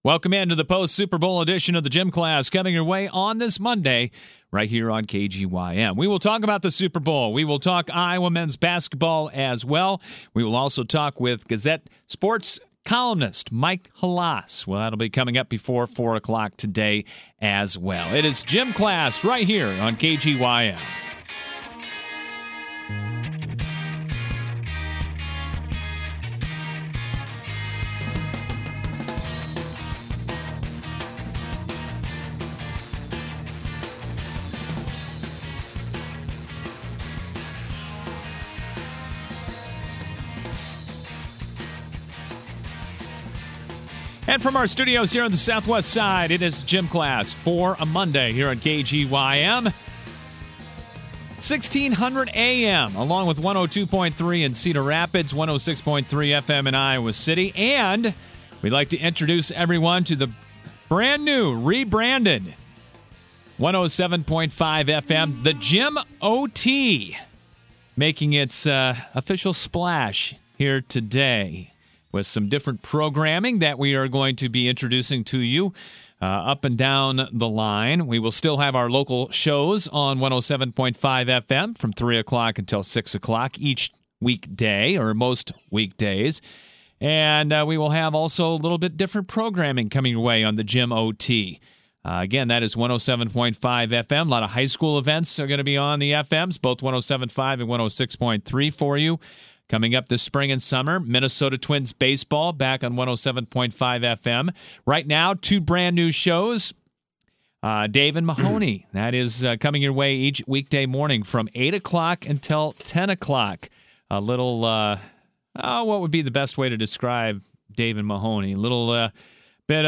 Welcome into the post-Super Bowl edition of the Gym Class, coming your way on this Monday right here on KGYM. We will talk about the Super Bowl. We will talk Iowa men's basketball as well. We will also talk with Gazette sports columnist Mike Halas. Well, that'll be coming up before 4 o'clock today as well. It is Gym Class right here on KGYM. And from our studios here on the southwest side, it is Gym Class for a Monday here on KGYM. 1600 AM, along with 102.3 in Cedar Rapids, 106.3 FM in Iowa City. And we'd like to introduce everyone to the brand new, rebranded 107.5 FM, the Gym OT, making its official splash here today, with some different programming that we are going to be introducing to you up and down the line. We will still have our local shows on 107.5 FM from 3 o'clock until 6 o'clock each weekday, or most weekdays. And we will have also a little bit different programming coming your way on the Gym OT. Again, that is 107.5 FM. A lot of high school events are going to be on the FMs, both 107.5 and 106.3 for you. Coming up this spring and summer, Minnesota Twins baseball back on 107.5 FM. Right now, 2 brand new shows. Dave and Mahoney, that is coming your way each weekday morning from 8 o'clock until 10 o'clock. A little, what would be the best way to describe Dave and Mahoney? A little bit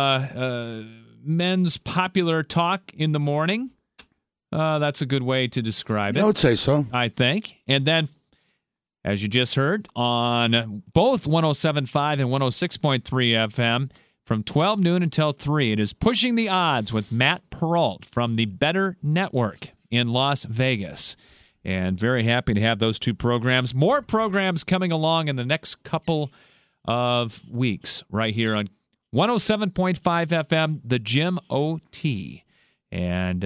of men's popular talk in the morning. That's a good way to describe it. I would say so. I think. And then, as you just heard, on both 107.5 and 106.3 FM, from 12 noon until 3, it is Pushing the Odds with Matt Perrault from the Better Network in Las Vegas. And very happy to have those 2 programs. More programs coming along in the next couple of weeks right here on 107.5 FM, the Gym OT. And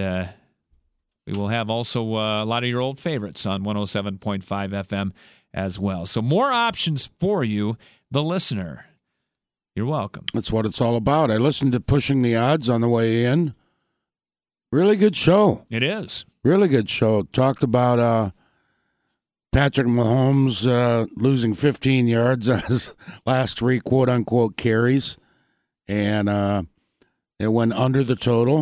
we will have also a lot of your old favorites on 107.5 FM as well. So more options for you, the listener. You're welcome. That's what it's all about. I listened to Pushing the Odds on the way in. Really good show. It is. Really good show. Talked about Patrick Mahomes losing 15 yards on his last 3 quote-unquote carries. And it went under the total.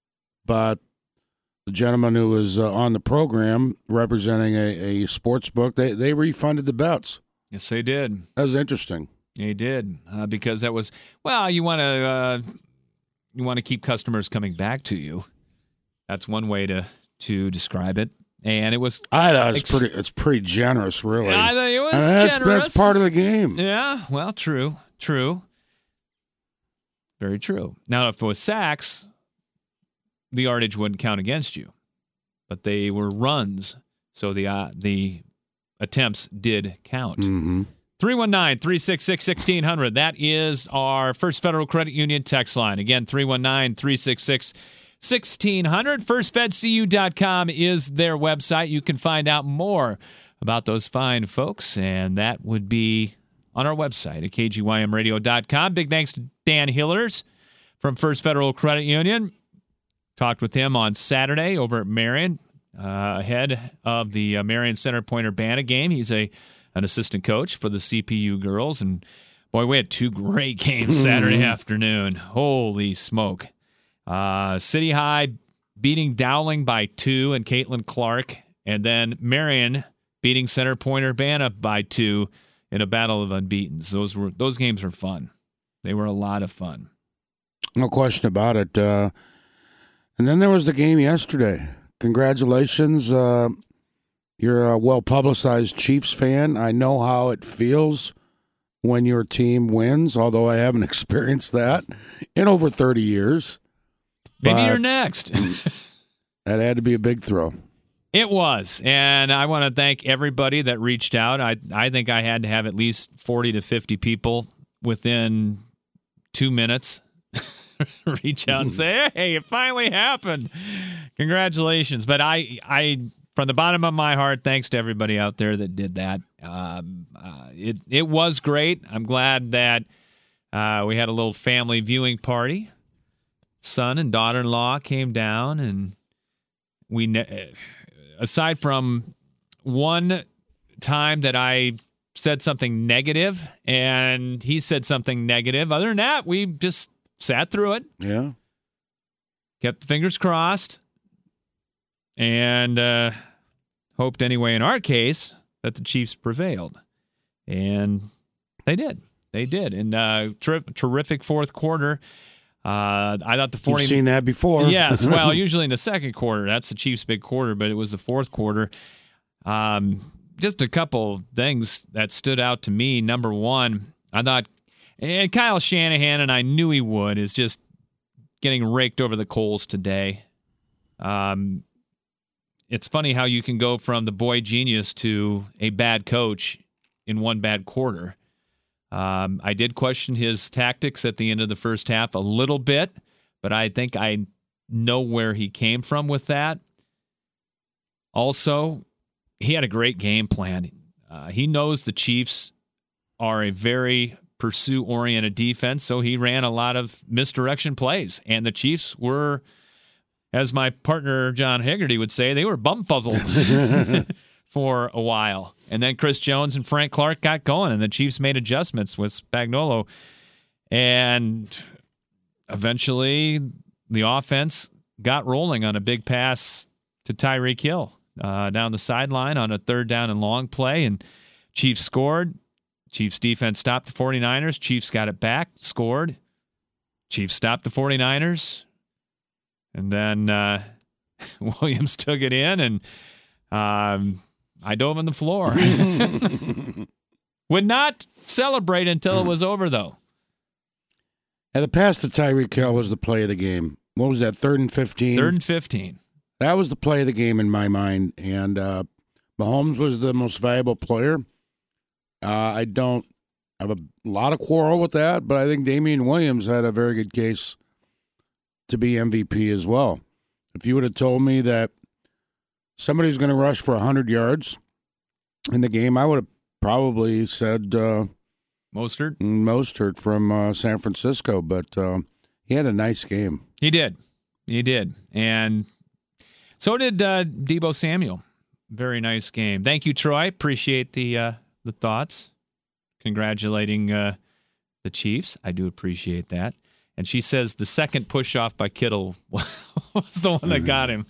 But the gentleman who was on the program representing a sports book, they refunded the bets. Yes, they did. That was interesting. They did, because that was, well, you want to keep customers coming back to you. That's one way to describe it. And it was, I thought it's pretty generous, really. I thought it was generous. That's part of the game. Yeah, well, true. Very true. Now, if it was sacks, the yardage wouldn't count against you, but they were runs, so the attempts did count. 319-366-1600. That is our First Federal Credit Union text line. Again, 319-366-1600. FirstFedCU.com is their website. You can find out more about those fine folks, and that would be on our website at KGYMradio.com. Big thanks to Dan Hillers from First Federal Credit Union. Talked with him on Saturday over at Marion, ahead of the Marion Center Pointer-Urbana game. He's an assistant coach for the CPU girls. And, boy, we had 2 great games Saturday afternoon. Holy smoke. City High beating Dowling by 2 and Caitlin Clark. And then Marion beating Center Pointer-Urbana by 2 in a battle of unbeatens. Those games were fun. They were a lot of fun. No question about it. And then there was the game yesterday. Congratulations. You're a well-publicized Chiefs fan. I know how it feels when your team wins, although I haven't experienced that in over 30 years. Maybe you're next. That had to be a big throw. It was, and I want to thank everybody that reached out. I think I had to have at least 40 to 50 people within 2 minutes reach out and say, "Hey, it finally happened! Congratulations!" But I, from the bottom of my heart, thanks to everybody out there that did that. It was great. I'm glad that we had a little family viewing party. Son and daughter-in-law came down, and we, aside from one time that I said something negative and he said something negative, other than that, we just sat through it. Yeah. Kept the fingers crossed, and hoped anyway, in our case, that the Chiefs prevailed. And they did. They did. And terrific fourth quarter. I thought the 40. You've seen that before. Yes. Well, usually in the second quarter, that's the Chiefs' big quarter, but it was the fourth quarter. Just a couple things that stood out to me. Number one, I thought, and Kyle Shanahan, and I knew he would, is just getting raked over the coals today. It's funny how you can go from the boy genius to a bad coach in one bad quarter. I did question his tactics at the end of the first half a little bit, but I think I know where he came from with that. Also, he had a great game plan. He knows the Chiefs are a very pursuit-oriented defense, so he ran a lot of misdirection plays. And the Chiefs were, as my partner John Haggerty would say, they were bumfuzzled for a while. And then Chris Jones and Frank Clark got going, and the Chiefs made adjustments with Spagnuolo. And eventually the offense got rolling on a big pass to Tyreek Hill down the sideline on a third down and long play, and Chiefs scored. Chiefs defense stopped the 49ers. Chiefs got it back, scored. Chiefs stopped the 49ers. And then Williams took it in, and I dove on the floor. Would not celebrate until it was over, though. And the pass to Tyreek Hill was the play of the game. What was that, 3rd and 15? 3rd and 15. That was the play of the game in my mind. And Mahomes was the most valuable player. I don't have a lot of quarrel with that, but I think Damian Williams had a very good case to be MVP as well. If you would have told me that somebody was going to rush for 100 yards in the game, I would have probably said Mostert from San Francisco, but he had a nice game. He did. And so did Deebo Samuel. Very nice game. Thank you, Troy. Appreciate the thoughts. Congratulating the Chiefs. I do appreciate that. And she says the second push-off by Kittle was the one that got him.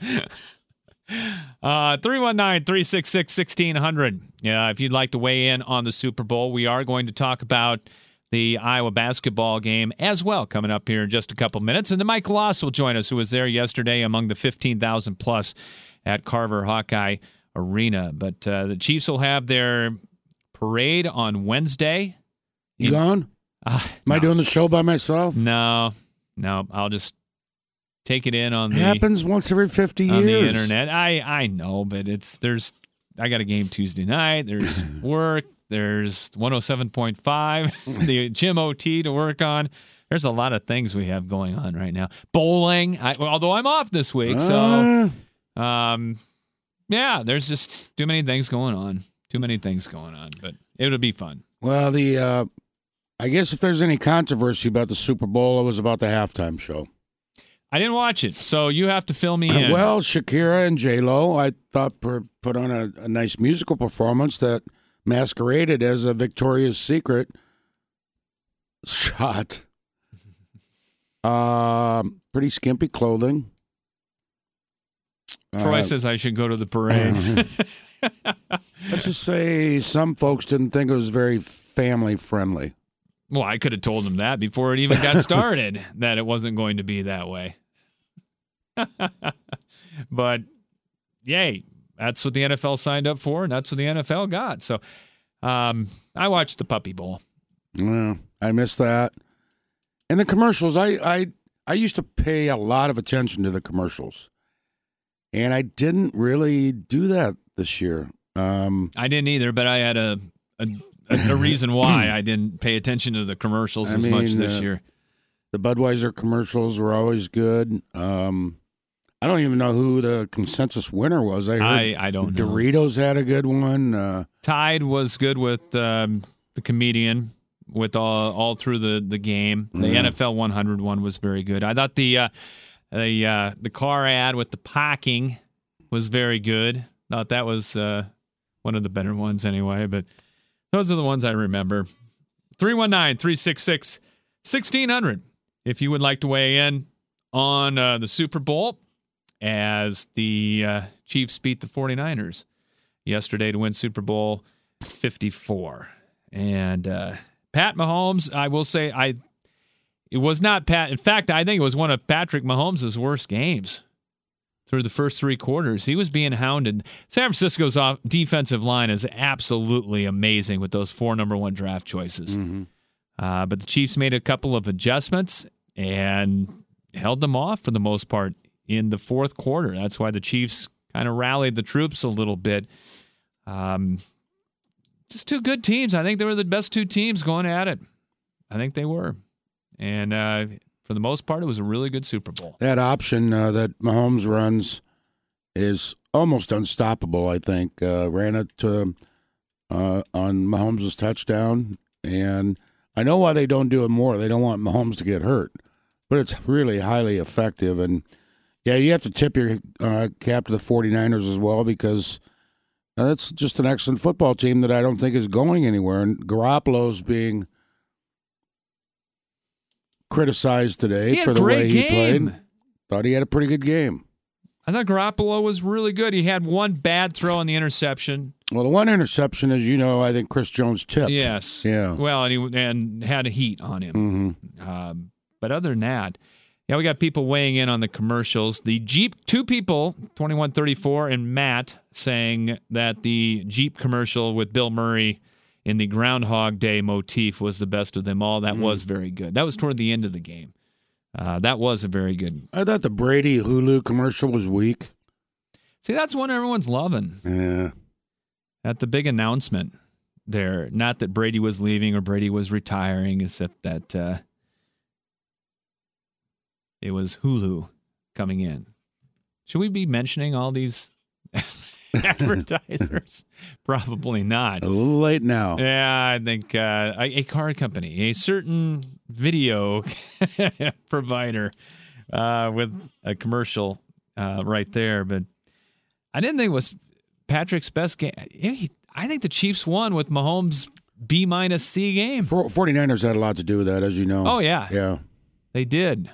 319-366-1600. Yeah, if you'd like to weigh in on the Super Bowl, we are going to talk about the Iowa basketball game as well coming up here in just a couple minutes. And then Mike Loss will join us, who was there yesterday among the 15,000-plus at Carver Hawkeye Arena. But the Chiefs will have their parade on Wednesday. You gone? Am I doing the show by myself? No. I'll just take it in on it happens once every 50 years on the internet. I know, but I got a game Tuesday night. There's work. There's 107.5, the gym OT to work on. There's a lot of things we have going on right now. Bowling, although I'm off this week, so yeah, there's just too many things going on. But it'll be fun. Well, I guess if there's any controversy about the Super Bowl, it was about the halftime show. I didn't watch it, so you have to fill me in. Well, Shakira and J-Lo, I thought, put on a nice musical performance that masqueraded as a Victoria's Secret shot. Pretty skimpy clothing. Troy says I should go to the parade. Let's just say some folks didn't think it was very family-friendly. Well, I could have told them that before it even got started, that it wasn't going to be that way. But, yay, that's what the NFL signed up for, and that's what the NFL got. So I watched the Puppy Bowl. Yeah, I missed that. And the commercials, I used to pay a lot of attention to the commercials. And I didn't really do that this year. I didn't either, but I had a reason why I didn't pay attention to the commercials as much this year. The Budweiser commercials were always good. I don't even know who the consensus winner was. I don't know. Doritos had a good one. Tide was good with the comedian with all through the game. The NFL 100 one was very good. I thought the car ad with the parking was very good. Thought that was one of the better ones anyway. But those are the ones I remember. 319-366-1600 if you would like to weigh in on the Super Bowl, as the Chiefs beat the 49ers yesterday to win Super Bowl 54. And Pat Mahomes, I will say, it was not Pat. In fact, I think it was one of Patrick Mahomes' worst games through the first three quarters. He was being hounded. San Francisco's defensive line is absolutely amazing with those 4 number 1 draft choices. Mm-hmm. But the Chiefs made a couple of adjustments and held them off for the most part in the fourth quarter. That's why the Chiefs kind of rallied the troops a little bit. Just two good teams. I think they were the best 2 teams going at it. I think they were. And for the most part, it was a really good Super Bowl. That option that Mahomes runs is almost unstoppable, I think. Ran it on Mahomes' touchdown. And I know why they don't do it more. They don't want Mahomes to get hurt. But it's really highly effective. And, yeah, you have to tip your cap to the 49ers as well, because that's just an excellent football team that I don't think is going anywhere. And Garoppolo's being criticized today for the way he played. Thought he had a pretty good game. I thought Garoppolo was really good. He had one bad throw on the interception. Well, the one interception, as you know, I think Chris Jones tipped. Yes. Yeah. Well, and had a heat on him. Mm-hmm. But other than that, yeah, we got people weighing in on the commercials. The Jeep, 2 people, 2134 and Matt, saying that the Jeep commercial with Bill Murray in the Groundhog Day motif was the best of them all. That was very good. That was toward the end of the game. That was a very good. I thought the Brady Hulu commercial was weak. See, that's one everyone's loving. Yeah. At the big announcement there, not that Brady was leaving or Brady was retiring, except that it was Hulu coming in. Should we be mentioning all these advertisers? Probably not. A little late now. Yeah, I think a car company, a certain video provider with a commercial right there. But I didn't think it was Patrick's best game. I think the Chiefs won with Mahomes' B-C game. 49ers had a lot to do with that, as you know. Oh, yeah. Yeah. They did.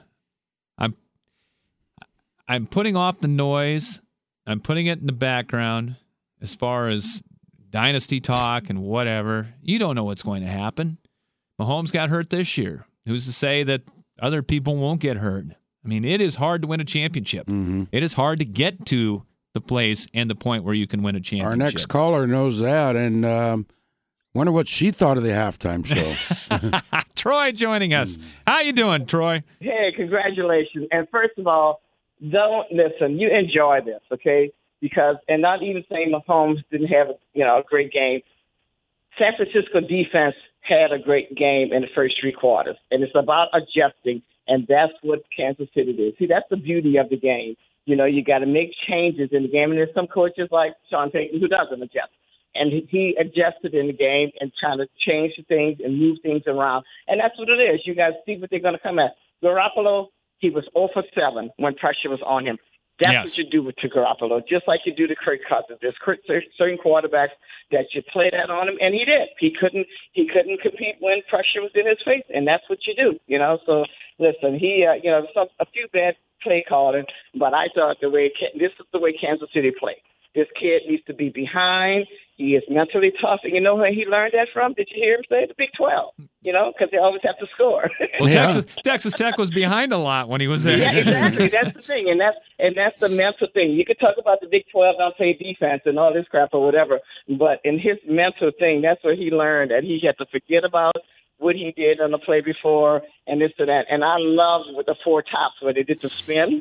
I'm putting off the noise. I'm putting it in the background as far as dynasty talk and whatever. You don't know what's going to happen. Mahomes got hurt this year. Who's to say that other people won't get hurt? I mean, it is hard to win a championship. Mm-hmm. It is hard to get to the place and the point where you can win a championship. Our next caller knows that, and wonder what she thought of the halftime show. Troy joining us. How you doing, Troy? Hey, congratulations. And first of all, don't listen. You enjoy this, okay? Because, and not even saying Mahomes didn't have a great game. San Francisco defense had a great game in the first 3 quarters, and it's about adjusting, and that's what Kansas City did. See, that's the beauty of the game. You got to make changes in the game, and there's some coaches like Sean Payton who doesn't adjust. And he adjusted in the game and trying to change things and move things around. And that's what it is. You guys see what they're going to come at. Garoppolo, he was 0 for 7 when pressure was on him. That's what you do to Garoppolo, just like you do to Kirk Cousins. There's certain quarterbacks that you play that on him, and he did. He couldn't compete when pressure was in his face, and that's what you do. So listen, he a few bad play calling, but I thought this is the way Kansas City played. This kid needs to be behind. He is mentally tough. And you know where he learned that from? Did you hear him say? The Big 12, because they always have to score. Well, Texas Tech was behind a lot when he was there. Yeah, exactly. That's the thing. And that's the mental thing. You could talk about the Big 12 don't play defense and all this crap or whatever. But in his mental thing, that's where he learned that he had to forget about what he did on the play before and this and that. And I loved with the 4 tops where they did the spin.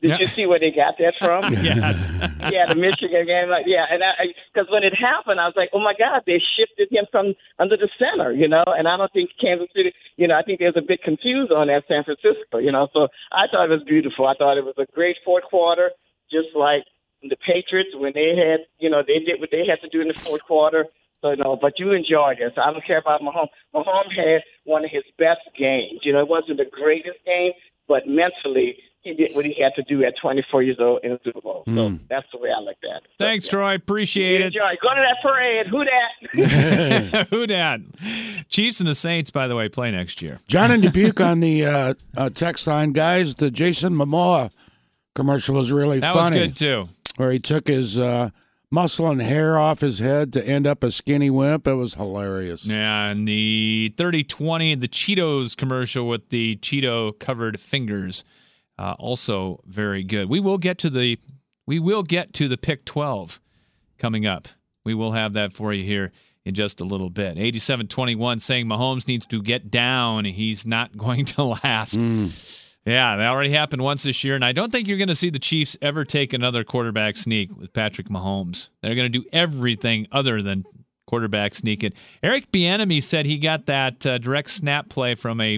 Did you see where they got that from? Yes. Yeah, the Michigan game. And because when it happened, I was like, oh my God, they shifted him from under the center, and I don't think Kansas City, I think there's a bit confused on that San Francisco, so I thought it was beautiful. I thought it was a great fourth quarter, just like the Patriots when they had, they did what they had to do in the fourth quarter. So, but you enjoyed it. So I don't care about Mahomes. Mahomes had one of his best games. It wasn't the greatest game, but mentally, he did what he had to do at 24 years old in the Super Bowl. So that's the way I like that. Thanks, Troy. Appreciate it. Enjoy. Go to that parade. Who dat? Who dat? Chiefs and the Saints, by the way, play next year. John and Dubuque on the text line, guys. The Jason Momoa commercial was really funny. That was good, too. Where he took his muscle and hair off his head to end up a skinny wimp. It was hilarious. Yeah, and the 30-20, the Cheetos commercial with the Cheeto-covered fingers. Also very good. We will get to the Pick 12 coming up. We will have that for you here in just a little bit. 87-21 saying Mahomes needs to get down. He's not going to last. Yeah, that already happened once this year, and I don't think you're going to see the Chiefs ever take another quarterback sneak with Patrick Mahomes. They're going to do everything other than quarterback sneak it. Eric Bieniemy said he got that direct snap play from a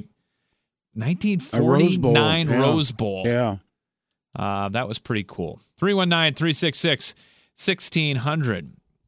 1949 Rose Bowl. Yeah. That was pretty cool. 319-366-1600.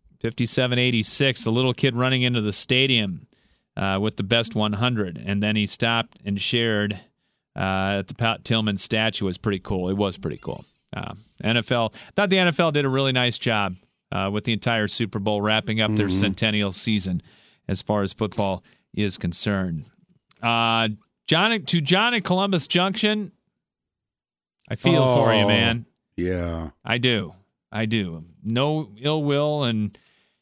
5786, the little kid running into the stadium with the best 100. And then he stopped and shared at the Pat Tillman statue. Was pretty cool. It was pretty cool. NFL, thought the NFL did a really nice job with the entire Super Bowl, wrapping up their centennial season as far as football is concerned. John in Columbus Junction, I feel for you, man. Yeah. I do. No ill will, and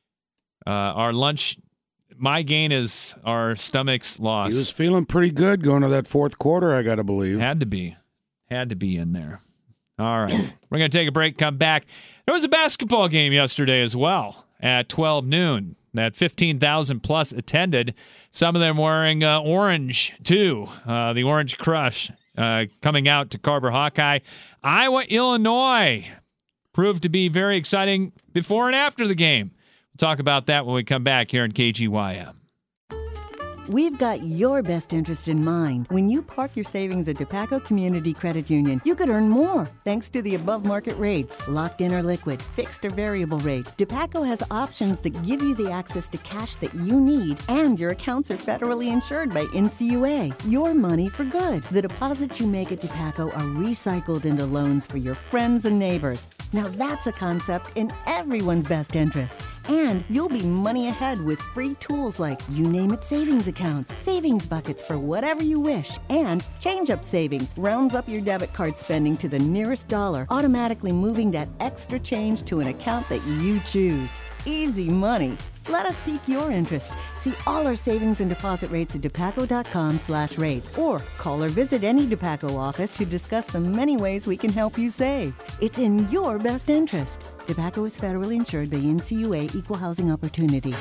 our lunch, my gain is our stomach's loss. He was feeling pretty good going to that fourth quarter, I got to believe. Had to be in there. All right. We're going to take a break, come back. There was a basketball game yesterday as well at 12 noon. That 15,000 plus attended. Some of them wearing orange, too. The Orange Crush coming out to Carver Hawkeye. Iowa, Illinois proved to be very exciting before and after the game. We'll talk about that when we come back here in KGYM. We've got your best interest in mind. When you park your savings at DePaco Community Credit Union, you could earn more thanks to the above-market rates. Locked in or liquid, fixed or variable rate. DePaco has options that give you the access to cash that you need, and your accounts are federally insured by NCUA. Your money for good. The deposits you make at DePaco are recycled into loans for your friends and neighbors. Now that's a concept in everyone's best interest. And you'll be money ahead with free tools like You Name It savings accounts, savings buckets for whatever you wish, and Change Up Savings rounds up your debit card spending to the nearest dollar, automatically moving that extra change to an account that you choose. Easy money. Let us pique your interest. See all our savings and deposit rates at DePaco.com/rates, or call or visit any DePaco office to discuss the many ways we can help you save. It's in your best interest. DePaco is federally insured by NCUA Equal Housing Opportunity.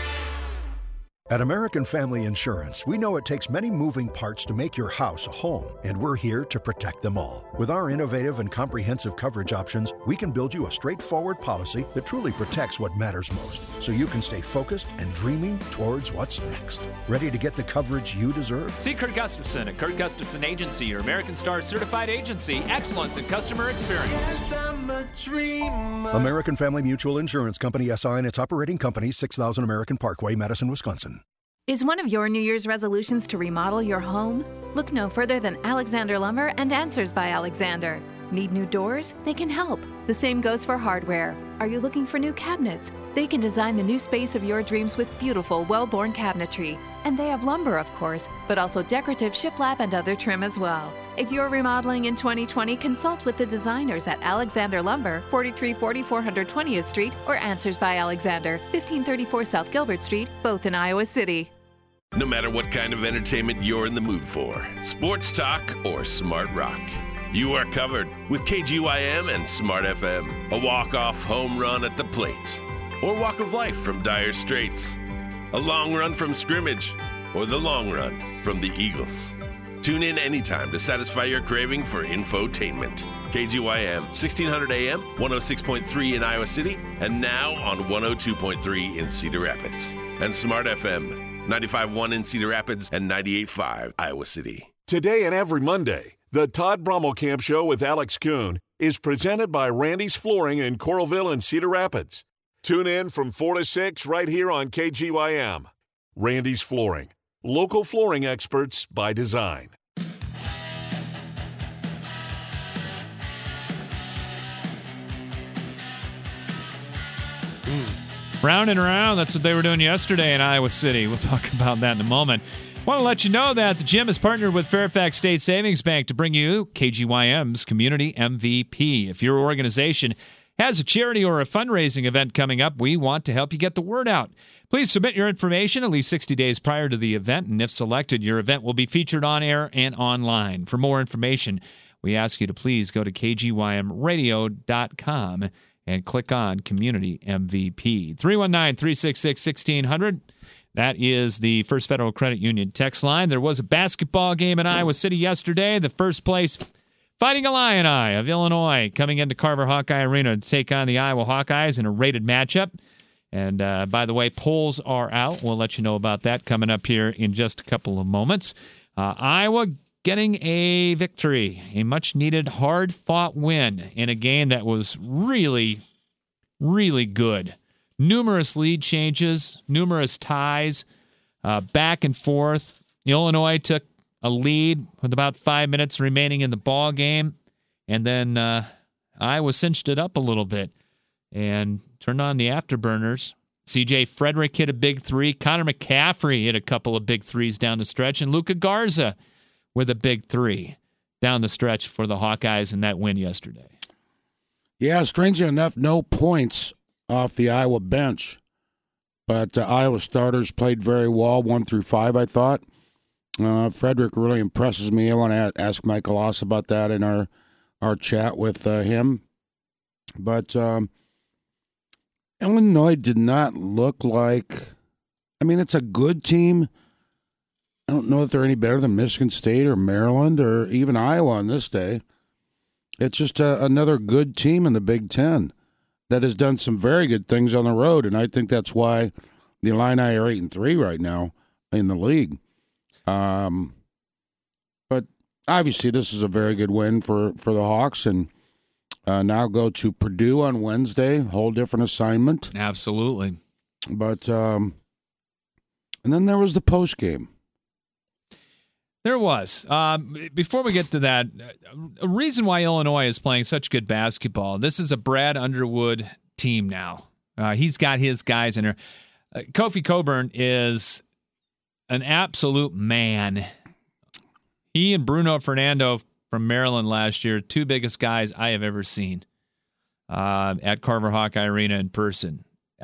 At American Family Insurance, we know it takes many moving parts to make your house a home, and we're here to protect them all. With our innovative and comprehensive coverage options, we can build you a straightforward policy that truly protects what matters most, so you can stay focused and dreaming towards what's next. Ready to get the coverage you deserve? See Kurt Gustafson at Kurt Gustafson Agency, your American Star certified agency. Excellence in customer experience. American Family Mutual Insurance Company, SI, and its operating company, 6000 American Parkway, Madison, Wisconsin. Is one of your New Year's resolutions to remodel your home? Look no further than Alexander Lumber and Answers by Alexander. Need new doors? They can help. The same goes for hardware. Are you looking for new cabinets? They can design the new space of your dreams with beautiful, well-born cabinetry. And they have lumber, of course, but also decorative shiplap and other trim as well. If you're remodeling in 2020, consult with the designers at Alexander Lumber, 4340 420th Street, or Answers by Alexander, 1534 South Gilbert Street, both in Iowa City. No matter what kind of entertainment you're in the mood for, sports talk or smart rock, you are covered with KGYM and Smart FM. A walk-off home run at the plate, or walk of life from Dire Straits, a long run from scrimmage, or the long run from the Eagles. Tune in anytime to satisfy your craving for infotainment. KGYM, 1600 AM, 106.3 in Iowa City, and now on 102.3 in Cedar Rapids. And Smart FM, 95.1 in Cedar Rapids and 98.5 Iowa City. Today and every Monday, the Todd Brommelkamp Show with Alex Kuhn is presented by Randy's Flooring in Coralville and Cedar Rapids. Tune in from 4 to 6 right here on KGYM. Randy's Flooring, local flooring experts by design. Round and round, that's what they were doing yesterday in Iowa City. We'll talk about that in a moment. Want to let you know that the gym has partnered with Fairfax State Savings Bank to bring you KGYM's Community MVP. If your organization has a charity or a fundraising event coming up, we want to help you get the word out. Please submit your information at least 60 days prior to the event, and if selected, your event will be featured on air and online. For more information, we ask you to please go to kgymradio.com and click on Community MVP. 319-366-1600. That is the First Federal Credit Union text line. There was a basketball game in Iowa City yesterday. The first place Fighting Illini of Illinois coming into Carver Hawkeye Arena to take on the Iowa Hawkeyes in a rated matchup. And by the way, polls are out. We'll let you know about that coming up here in just a couple of moments. Iowa getting a victory, a much-needed, hard-fought win in a game that was really, really good. Numerous lead changes, numerous ties, back and forth. Illinois took a lead with about 5 minutes remaining in the ball game, and then Iowa cinched it up a little bit and turned on the afterburners. C.J. Frederick hit a big three. Connor McCaffrey hit a couple of big threes down the stretch, and Luka Garza with a big three down the stretch for the Hawkeyes in that win yesterday. Yeah, strangely enough, no points off the Iowa bench, but Iowa starters played very well, 1 through 5, I thought. Frederick really impresses me. I want to ask Michael Oss about that in our chat with him. But Illinois did not look like... I mean, it's a good team. I don't know if they're any better than Michigan State or Maryland or even Iowa on this day. It's just another good team in the Big Ten that has done some very good things on the road, and I think that's why the Illini are 8-3 right now in the league. But obviously this is a very good win for the Hawks, and now go to Purdue on Wednesday, whole different assignment. Absolutely. But and then there was the post game. There was. Before we get to that, a reason why Illinois is playing such good basketball, this is a Brad Underwood team now. He's got his guys in there. Kofi Cockburn is an absolute man. He and Bruno Fernando from Maryland last year, two biggest guys I have ever seen at Carver Hawkeye Arena in person.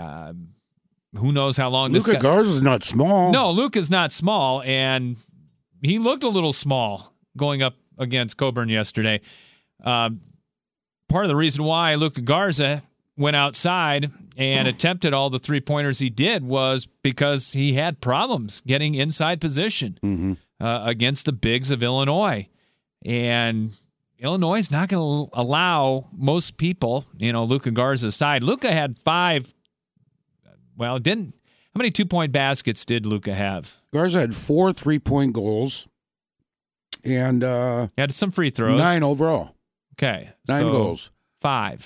Who knows how long Luka Garza's not small. No, Luka's not small, and he looked a little small going up against Cockburn yesterday. Part of the reason why Luka Garza went outside and attempted all the three-pointers he did was because he had problems getting inside position against the bigs of Illinois. And Illinois is not going to allow most people, Luka Garza's side. Luka had 5, how many 2-point baskets did Luka have? Garza had 4 3-point goals and he had some free throws. 9 overall. Okay. 9 goals. 5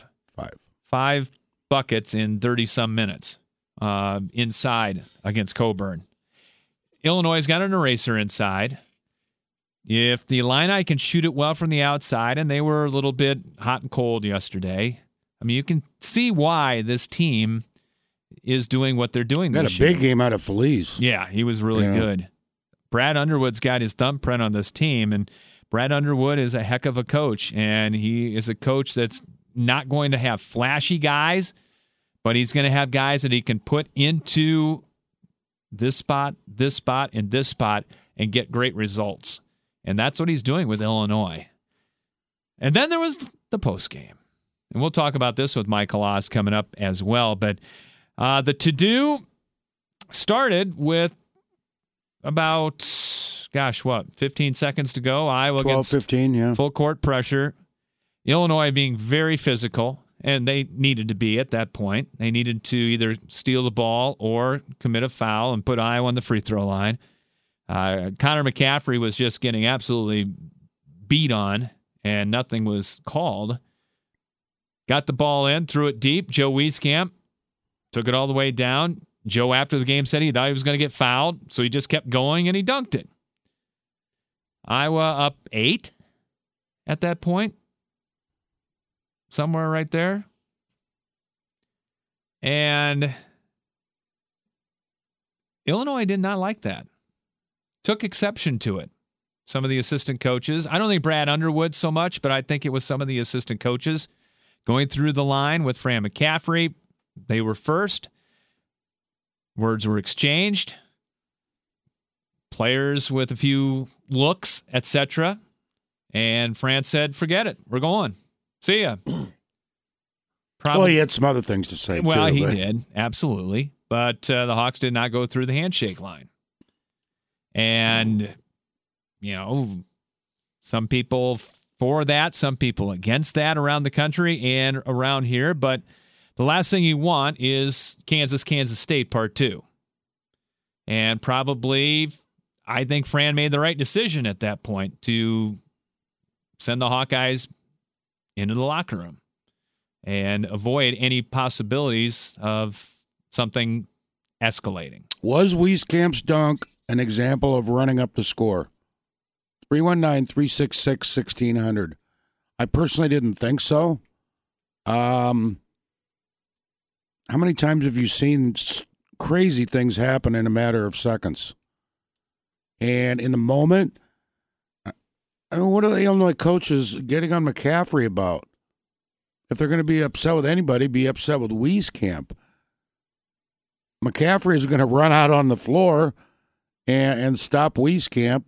buckets in 30-some minutes inside against Cockburn. Illinois got an eraser inside. If the Illini can shoot it well from the outside, and they were a little bit hot and cold yesterday, I mean, you can see why this team is doing what they're doing this year. Got a big game out of Feliz. Yeah, he was really good. Brad Underwood's got his thumbprint on this team, and Brad Underwood is a heck of a coach, and he is a coach that's not going to have flashy guys, but he's going to have guys that he can put into this spot, and this spot, and get great results. And that's what he's doing with Illinois. And then there was the postgame. And we'll talk about this with Michael Oss coming up as well. But the to-do started with about, 15 seconds to go. Iowa 12-15, full court pressure. Illinois being very physical, and they needed to be at that point. They needed to either steal the ball or commit a foul and put Iowa on the free throw line. Connor McCaffrey was just getting absolutely beat on, and nothing was called. Got the ball in, threw it deep. Joe Wieskamp took it all the way down. Joe, after the game, said he thought he was going to get fouled, so he just kept going, and he dunked it. Iowa up 8 at that point. Somewhere right there. And Illinois did not like that. Took exception to it. Some of the assistant coaches. I don't think Brad Underwood so much, but I think it was some of the assistant coaches going through the line with Fran McCaffrey. They were first. Words were exchanged. Players with a few looks, etc. And Fran said, forget it. We're going. See ya. Well, he had some other things to say, too. Well, he did. Absolutely. But the Hawks did not go through the handshake line. And, some people for that, some people against that around the country and around here. But the last thing you want is Kansas State Part 2. And probably, I think Fran made the right decision at that point to send the Hawkeyes into the locker room and avoid any possibilities of something escalating. Was Wieskamp's dunk an example of running up the score? 319-366-1600. I personally didn't think so. How many times have you seen crazy things happen in a matter of seconds? And in the moment, what are the Illinois coaches getting on McCaffrey about? If they're going to be upset with anybody, be upset with Wieskamp. McCaffrey is going to run out on the floor and stop Wieskamp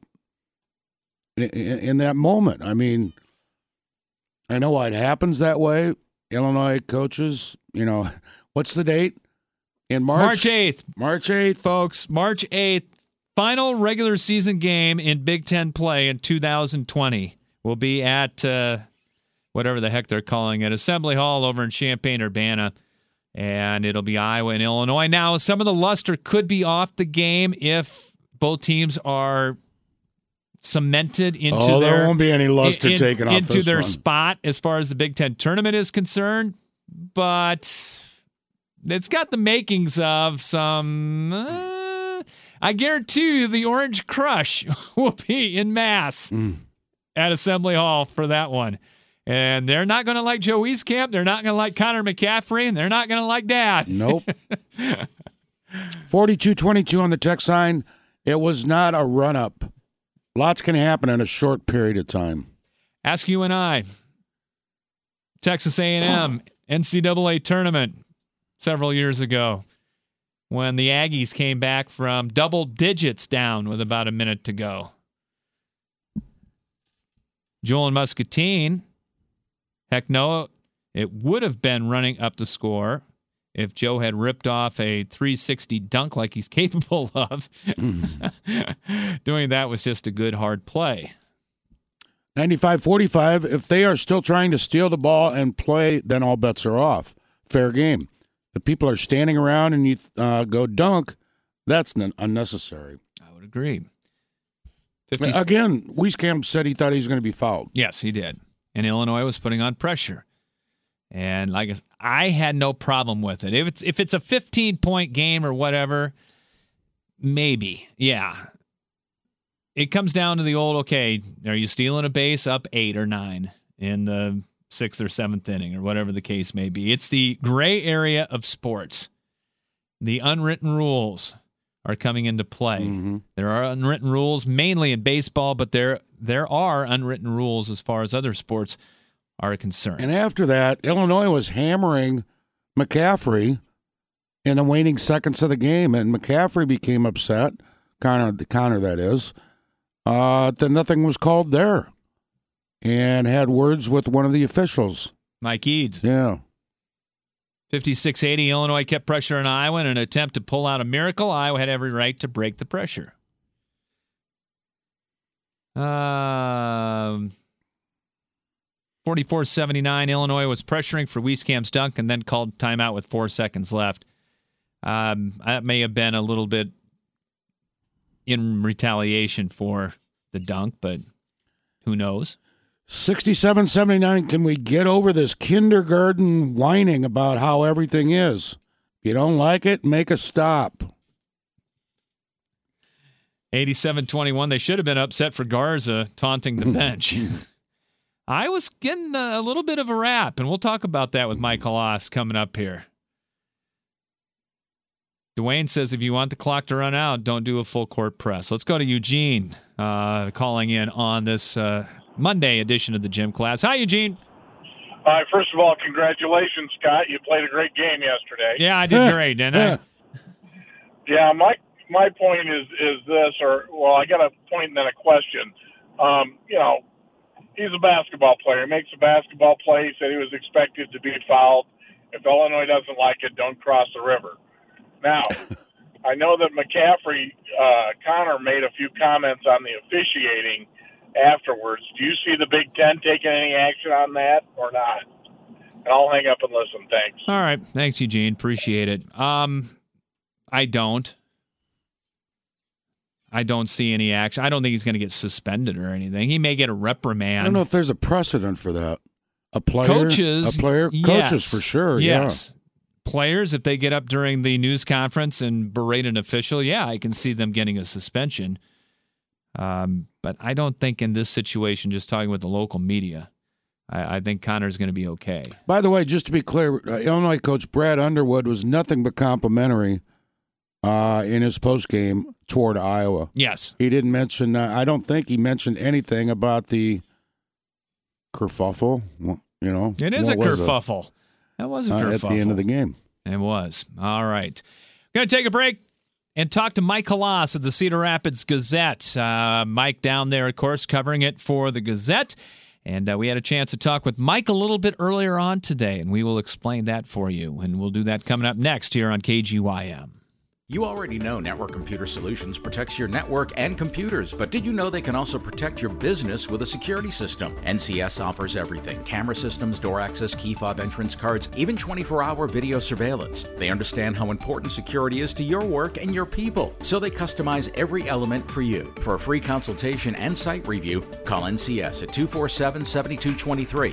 in that moment. I mean, I know why it happens that way. Illinois coaches, what's the date? In March? March 8th. March 8th. Folks, March 8th. Final regular season game in Big Ten play in 2020 will be at whatever the heck they're calling it, Assembly Hall over in Champaign-Urbana, and it'll be Iowa and Illinois. Now, some of the luster could be off the game if both teams are cemented into there won't be any luster taken off into this their one. spot as far as the Big Ten tournament is concerned, but it's got the makings of some. I guarantee you, the Orange Crush will be in mass at Assembly Hall for that one. And they're not going to like Joe Wieskamp. They're not going to like Connor McCaffrey. And they're not going to like Dad. Nope. 42-22 on the text sign. It was not a run-up. Lots can happen in a short period of time. Ask you and I. Texas A&M NCAA tournament several years ago when the Aggies came back from double digits down with about a minute to go. Joel Muscatine, heck no, it would have been running up the score if Joe had ripped off a 360 dunk like he's capable of. Doing that was just a good, hard play. 95-45, if they are still trying to steal the ball and play, then all bets are off. Fair game. If people are standing around and you go dunk, that's unnecessary. I would agree. Again, Wieskamp said he thought he was going to be fouled. Yes, he did. And Illinois was putting on pressure. And like I had no problem with it. If it's a 15-point game or whatever, maybe, yeah. It comes down to the old, okay, are you stealing a base up 8 or 9 in the 6th or 7th inning or whatever the case may be? It's the gray area of sports. The unwritten rules are coming into play. Mm-hmm. There are unwritten rules mainly in baseball, but there are unwritten rules as far as other sports are concerned. And after that, Illinois was hammering McCaffrey in the waning seconds of the game, and McCaffrey became upset, Connor that is, that nothing was called there, and had words with one of the officials. Mike Eads. Yeah. 56-80, Illinois kept pressure on Iowa in an attempt to pull out a miracle. Iowa had every right to break the pressure. 42-22 44-79. Illinois was pressuring for Wieskamp's dunk and then called timeout with 4 seconds left. That may have been a little bit in retaliation for the dunk, but who knows? 67-79. Can we get over this kindergarten whining about how everything is? If you don't like it, make a stop. 87-21. They should have been upset for Garza taunting the bench. I was getting a little bit of a rap, and we'll talk about that with Mike Halas coming up here. Dwayne says if you want the clock to run out, don't do a full court press. Let's go to Eugene calling in on this Monday edition of the Gym Class. Hi, Eugene. Hi. First of all, congratulations, Scott. You played a great game yesterday. Yeah, I did great, didn't I? Yeah, my point is this, I got a point and then a question. He's a basketball player. He makes a basketball play. He said he was expected to be fouled. If Illinois doesn't like it, don't cross the river. Now, I know that McCaffrey, Connor made a few comments on the officiating afterwards. Do you see the Big Ten taking any action on that or not? And I'll hang up and listen. Thanks. All right. Thanks, Eugene. Appreciate it. I don't see any action. I don't think he's going to get suspended or anything. He may get a reprimand. I don't know if there's a precedent for that. Coaches for sure. Yes. Yeah. Players, if they get up during the news conference and berate an official, I can see them getting a suspension. But I don't think in this situation, just talking with the local media, I think Connor's going to be okay. By the way, just to be clear, Illinois coach Brad Underwood was nothing but complimentary in his postgame toward Iowa. Yes. He didn't mention, I don't think he mentioned anything about the kerfuffle. It is a kerfuffle. That was a kerfuffle. At the end of the game. It was. All right. Going to take a break and talk to Mike Halas of the Cedar Rapids Gazette. Mike down there, of course, covering it for the Gazette. And we had a chance to talk with Mike a little bit earlier on today, and we will explain that for you. And we'll do that coming up next here on KGYM. You already know Network Computer Solutions protects your network and computers, but did you know they can also protect your business with a security system? NCS offers everything: camera systems, door access, key fob entrance cards, even 24-hour video surveillance. They understand how important security is to your work and your people, so they customize every element for you. For a free consultation and site review, call NCS at 247-7223,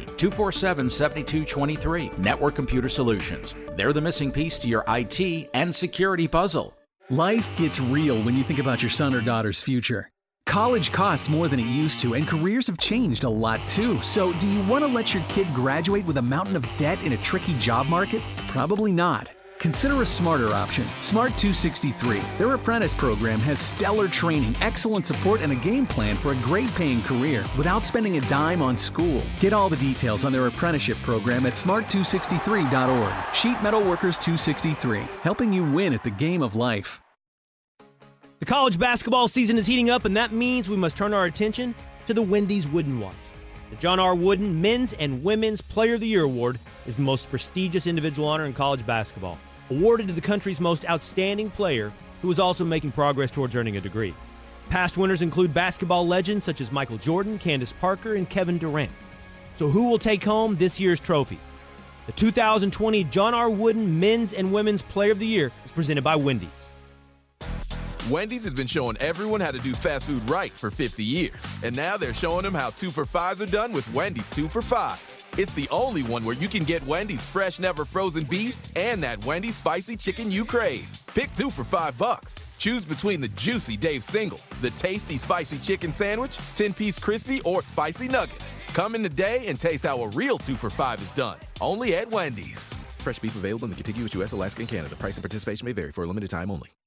247-7223. Network Computer Solutions. They're the missing piece to your IT and security puzzle. Life gets real when you think about your son or daughter's future. College costs more than it used to, and careers have changed a lot too. So do you want to let your kid graduate with a mountain of debt in a tricky job market? Probably not. Consider a smarter option, Smart 263. Their apprentice program has stellar training, excellent support, and a game plan for a great-paying career without spending a dime on school. Get all the details on their apprenticeship program at smart263.org. Sheet Metal Workers 263, helping you win at the game of life. The college basketball season is heating up, and that means we must turn our attention to the Wendy's Wooden Watch. The John R. Wooden Men's and Women's Player of the Year Award is the most prestigious individual honor in college basketball, awarded to the country's most outstanding player who is also making progress towards earning a degree. Past winners include basketball legends such as Michael Jordan, Candace Parker, and Kevin Durant. So who will take home this year's trophy? The 2020 John R. Wooden Men's and Women's Player of the Year is presented by Wendy's. Wendy's has been showing everyone how to do fast food right for 50 years. And now they're showing them how 2 for $5s are done with Wendy's 2 for $5. It's the only one where you can get Wendy's fresh, never frozen beef and that Wendy's spicy chicken you crave. Pick 2 for $5. Choose between the juicy Dave Single, the tasty spicy chicken sandwich, 10-piece crispy, or spicy nuggets. Come in today and taste how a real 2 for $5 is done. Only at Wendy's. Fresh beef available in the contiguous U.S., Alaska, and Canada. Price and participation may vary for a limited time only.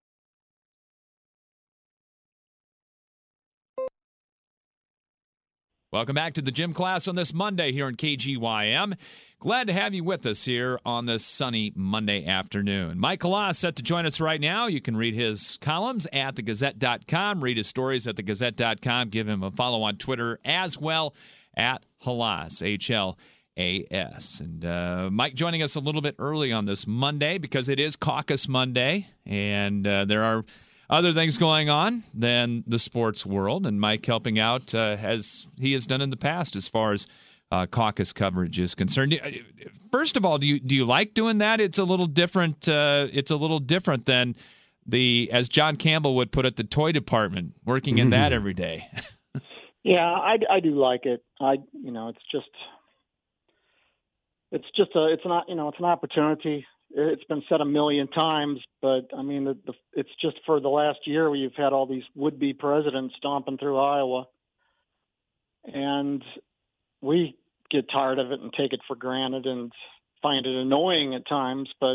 Welcome back to the Gym Class on this Monday here on KGYM. Glad to have you with us here on this sunny Monday afternoon. Mike Halas set to join us right now. You can read his columns at thegazette.com, read his stories at thegazette.com. Give him a follow on Twitter as well at Halas, H-L-A-S. And Mike joining us a little bit early on this Monday because it is Caucus Monday, and there are other things going on than the sports world, and Mike helping out as he has done in the past as far as caucus coverage is concerned. First of all, do you like doing that? It's a little different. It's a little different than as John Campbell would put it, the toy department, working in that every day. Yeah, I do like it. It's an opportunity. It's been said a million times, but I mean, it's just for the last year where you've had all these would-be presidents stomping through Iowa, and we get tired of it and take it for granted and find it annoying at times. But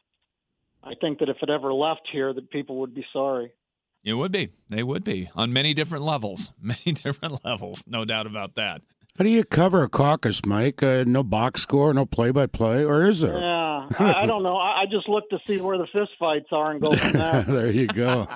I think that if it ever left here, that people would be sorry. It would be. They would be on many different levels. Many different levels, no doubt about that. How do you cover a caucus, Mike? No box score, no play-by-play, or is there? Yeah, I don't know. I just look to see where the fist fights are and go from there. There you go.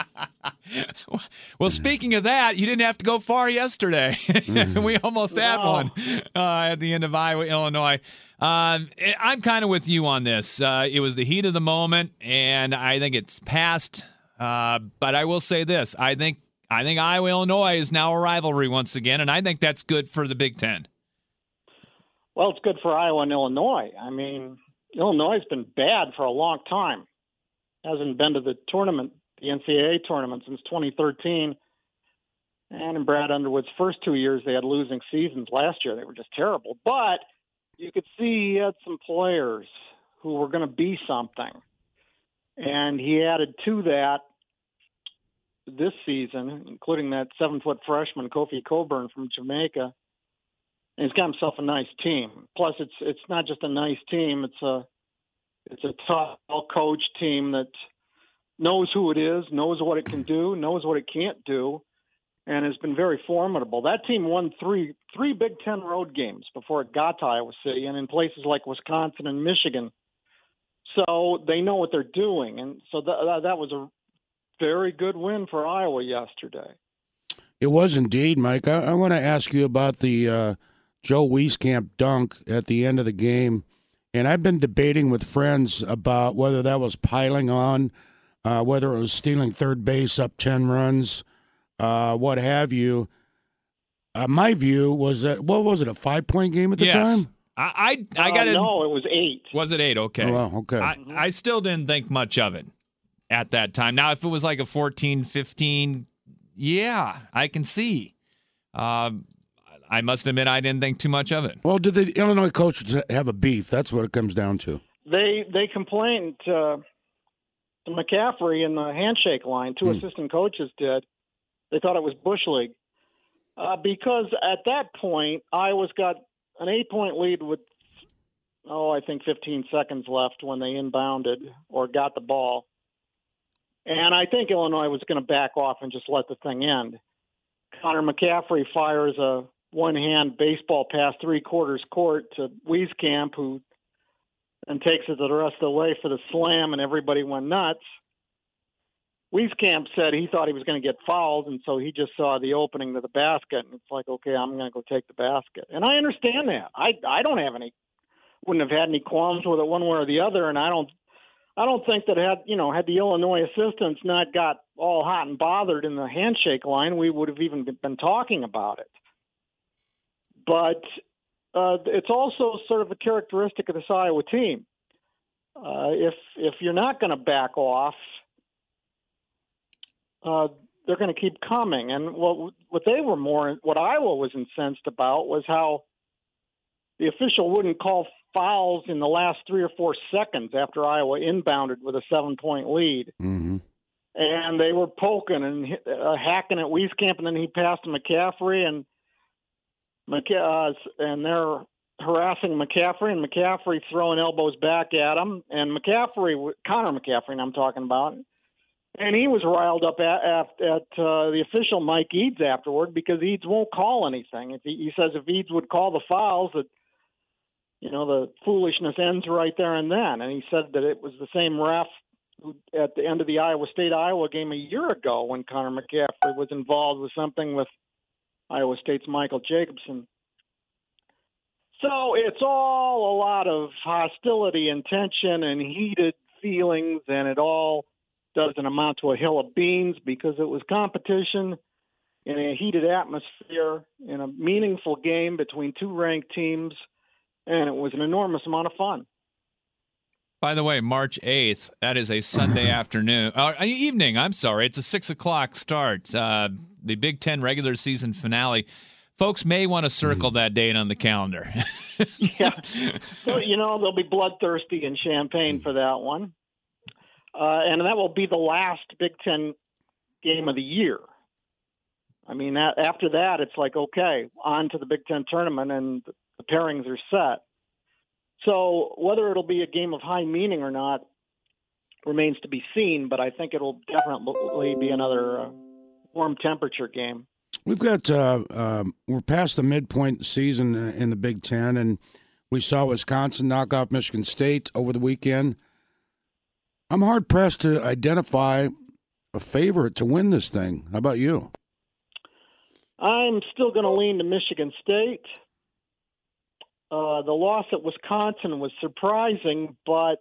Well, speaking of that, you didn't have to go far yesterday. We almost had one at the end of Iowa, Illinois. I'm kind of with you on this. It was the heat of the moment, and I think it's passed. But I will say this. I think Iowa, Illinois is now a rivalry once again, and I think that's good for the Big Ten. Well, it's good for Iowa and Illinois. I mean, Illinois has been bad for a long time. Hasn't been to the tournament, the NCAA tournament, since 2013. And in Brad Underwood's first 2 years, they had losing seasons. Last year, they were just terrible. But you could see he had some players who were going to be something. And he added to that this season, including that 7-foot freshman, Kofi Coburn from Jamaica. And he's got himself a nice team. Plus, it's not just a nice team. It's a tough, well-coached team that knows who it is, knows what it can do, knows what it can't do, and has been very formidable. That team won three Big Ten road games before it got to Iowa City, and in places like Wisconsin and Michigan. So they know what they're doing, and so that was a very good win for Iowa yesterday. It was indeed, Mike. I want to ask you about the Joe Wieskamp dunk at the end of the game, and I've been debating with friends about whether that was piling on, whether it was stealing third base up 10 runs, what have you. My view was that, what was it, a 5-point game at the time? I got it. No, it was 8. Was it 8? Okay. Oh, well, okay. I still didn't think much of it at that time. Now, if it was like a 14, 15, yeah, I can see. I must admit I didn't think too much of it. Well, did the Illinois coaches have a beef? That's what it comes down to. They complained to McCaffrey in the handshake line. 2 assistant coaches did. They thought it was Bush League. Because at that point, Iowa's got an 8-point lead with, I think 15 seconds left when they inbounded or got the ball. And I think Illinois was going to back off and just let the thing end. Connor McCaffrey fires a one-hand baseball pass 3/4 court to Wieskamp, who then takes it the rest of the way for the slam, and everybody went nuts. Wieskamp said he thought he was going to get fouled, and so he just saw the opening to the basket, and it's like, okay, I'm going to go take the basket. And I understand that. I wouldn't have had any qualms with it one way or the other, and I don't think that had the Illinois assistants not got all hot and bothered in the handshake line, we would have even been talking about it. But it's also sort of a characteristic of this Iowa team. If you're not going to back off, they're going to keep coming. And what Iowa was incensed about was how the official wouldn't call fouls in the last 3 or 4 seconds after Iowa inbounded with a 7-point lead. Mm-hmm. And they were poking and hacking at Wieskamp, and then he passed to McCaffrey, and they're harassing McCaffrey, and McCaffrey throwing elbows back at him. And Connor McCaffrey, I'm talking about, and he was riled up at the official Mike Eads afterward because Eads won't call anything. He says if Eads would call the fouls, that the foolishness ends right there and then. And he said that it was the same ref who, at the end of the Iowa State-Iowa game a year ago when Connor McCaffrey was involved with something with Iowa State's Michael Jacobson. So it's all a lot of hostility and tension and heated feelings, and it all doesn't amount to a hill of beans because it was competition. in a heated atmosphere, in a meaningful game between two ranked teams, and it was an enormous amount of fun. By the way, March 8th, that is a Sunday evening. I'm sorry. It's a 6 o'clock start. The Big Ten regular season finale. Folks may want to circle that date on the calendar. Yeah. So, they'll be bloodthirsty in Champaign for that one. And that will be the last Big Ten game of the year. I mean, after that, it's like, okay, on to the Big Ten tournament, and the pairings are set. So whether it'll be a game of high meaning or not remains to be seen, but I think it'll definitely be another warm temperature game. We've got we're past the midpoint of the season in the Big Ten, and we saw Wisconsin knock off Michigan State over the weekend. I'm hard-pressed to identify a favorite to win this thing. How about you? I'm still going to lean to Michigan State. The loss at Wisconsin was surprising, but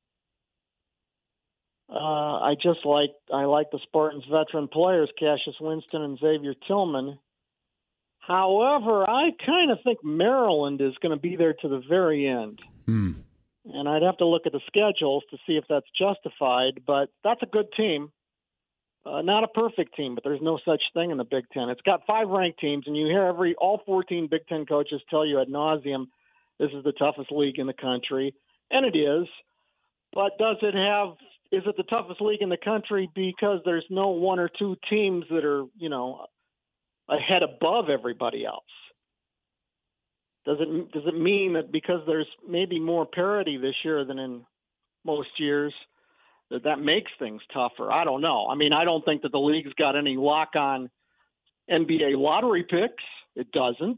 I like the Spartans' veteran players, Cassius Winston and Xavier Tillman. However, I kind of think Maryland is going to be there to the very end. And I'd have to look at the schedules to see if that's justified, but that's a good team. Not a perfect team, but there's no such thing in the Big Ten. It's got 5 ranked teams, and you hear all 14 Big Ten coaches tell you ad nauseum this is the toughest league in the country, and it is. But is it the toughest league in the country because there's no one or two teams that are, ahead above everybody else? Does it mean that because there's maybe more parity this year than in most years that makes things tougher? I don't know. I mean, I don't think that the league's got any lock-on NBA lottery picks. It doesn't.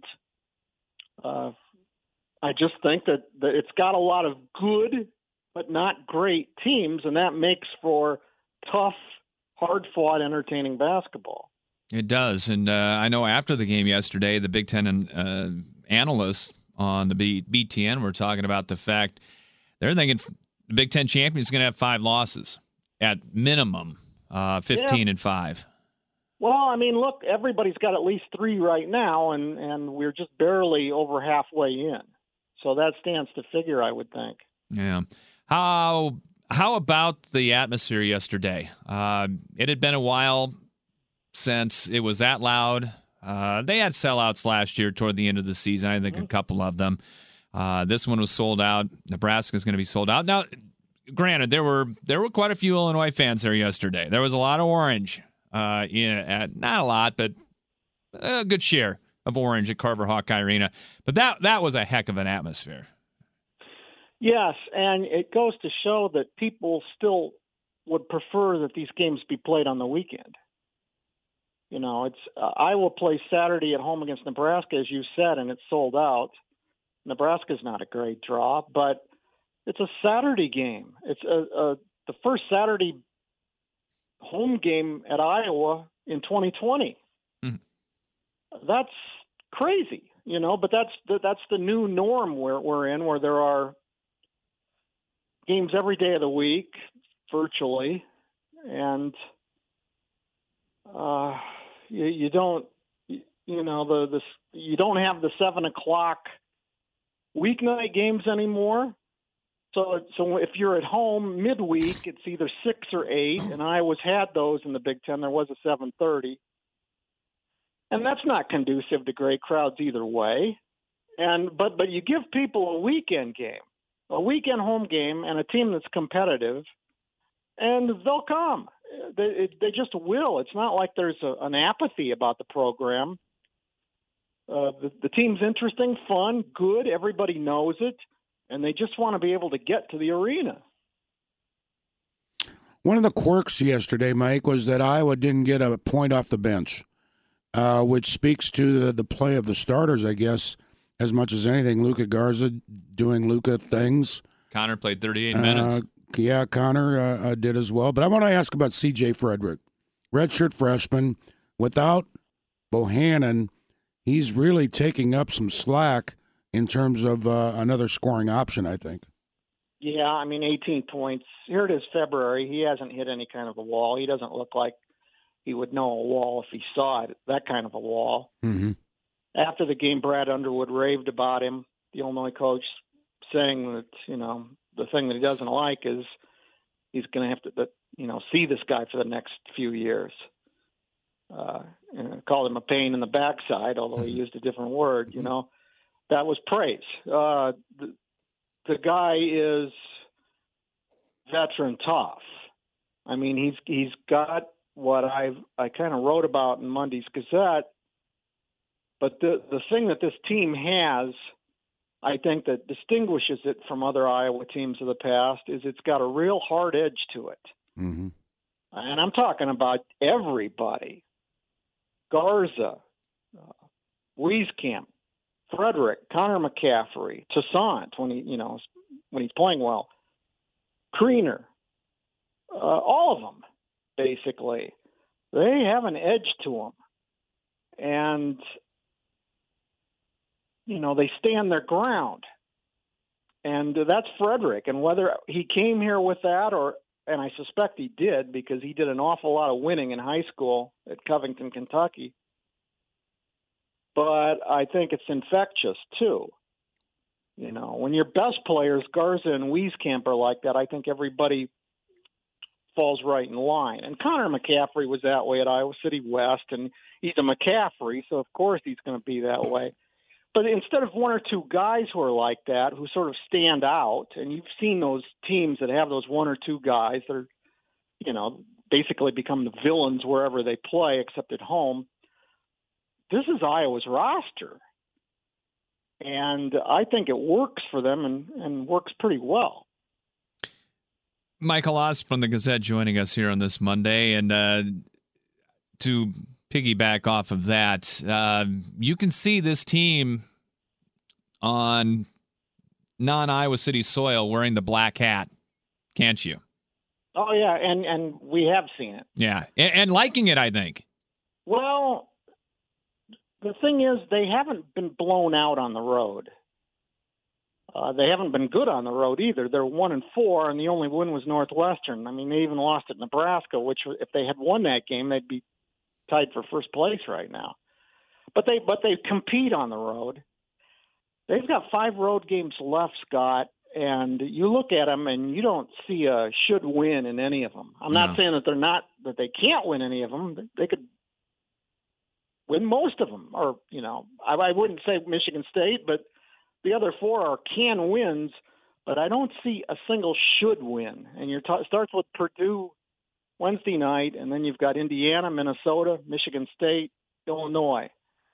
I just think that it's got a lot of good but not great teams, and that makes for tough, hard-fought, entertaining basketball. It does, and I know after the game yesterday, the Big Ten analysts on the BTN were talking about the fact they're thinking the Big Ten champion is going to have 5 losses at minimum, 15-5. Well, I mean, look, everybody's got at least 3 right now, and we're just barely over halfway in. So that stands to figure, I would think. Yeah. How about the atmosphere yesterday? It had been a while since it was that loud. They had sellouts last year toward the end of the season. I think a couple of them. This one was sold out. Nebraska's going to be sold out. Now, granted, there were quite a few Illinois fans there yesterday. There was a lot of orange. Not a lot, but a good share of orange at Carver Hawkeye Arena. But that was a heck of an atmosphere. Yes, and it goes to show that people still would prefer that these games be played on the weekend. It's Iowa plays Saturday at home against Nebraska, as you said, and it's sold out. Nebraska's not a great draw, but it's a Saturday game. It's the first Saturday home game at Iowa in 2020. That's crazy, but that's the new norm we're in, where there are games every day of the week, virtually, and you don't have the 7 o'clock weeknight games anymore. So if you're at home midweek, it's either 6 or 8, and Iowa's had those in the Big Ten. There was a 7:30, and that's not conducive to great crowds either way. But you give people a weekend game, a weekend home game, and a team that's competitive, and they'll come. They just will. It's not like there's an apathy about the program. The team's interesting, fun, good. Everybody knows it, and they just want to be able to get to the arena. One of the quirks yesterday, Mike, was that Iowa didn't get a point off the bench, which speaks to the play of the starters, I guess, as much as anything. Luka Garza doing Luka things. Connor played 38 minutes. Yeah, Connor did as well. But I want to ask about C.J. Frederick. Redshirt freshman. Without Bohannon, he's really taking up some slack in terms of another scoring option, I think. Yeah, 18 points. Here it is February. He hasn't hit any kind of a wall. He doesn't look like he would know a wall if he saw it, that kind of a wall. Mm-hmm. After the game, Brad Underwood raved about him, the Illinois coach, saying that, the thing that he doesn't like is he's going to have to, see this guy for the next few years. Called him a pain in the backside, although he used a different word, That was praise. The guy is veteran tough. I mean, he's got what I kind of wrote about in Monday's Gazette, but the thing that this team has, I think, that distinguishes it from other Iowa teams of the past is it's got a real hard edge to it. Mm-hmm. And I'm talking about everybody. Garza, Wieskamp, Frederick, Connor McCaffrey, Toussaint when he's playing well, Kriener, all of them, basically. They have an edge to them. And, they stand their ground. And that's Frederick. And whether he came here with that and I suspect he did because he did an awful lot of winning in high school at Covington, Kentucky. But I think it's infectious, too. When your best players, Garza and Wieskamp, are like that, I think everybody falls right in line. And Connor McCaffrey was that way at Iowa City West, and he's a McCaffrey, so of course he's going to be that way. But instead of one or two guys who are like that, who sort of stand out, and you've seen those teams that have those one or two guys that are, basically become the villains wherever they play except at home, this is Iowa's roster. And I think it works for them and works pretty well. Michael Ost from the Gazette joining us here on this Monday. And to piggyback off of that, you can see this team on non-Iowa City soil wearing the black hat, can't you? Oh, yeah, and we have seen it. Yeah, and liking it, I think. Well, the thing is, they haven't been blown out on the road. They haven't been good on the road either. They're 1-4, and the only win was Northwestern. I mean, they even lost at Nebraska, which if they had won that game, they'd be tied for first place right now. But they compete on the road. They've got 5 road games left, Scott, and you look at them and you don't see a should win in any of them. I'm not saying that they can't win any of them. They could win most of them, or I wouldn't say Michigan State, but the other 4 are can wins. But I don't see a single should win. And starts with Purdue Wednesday night, and then you've got Indiana, Minnesota, Michigan State, Illinois.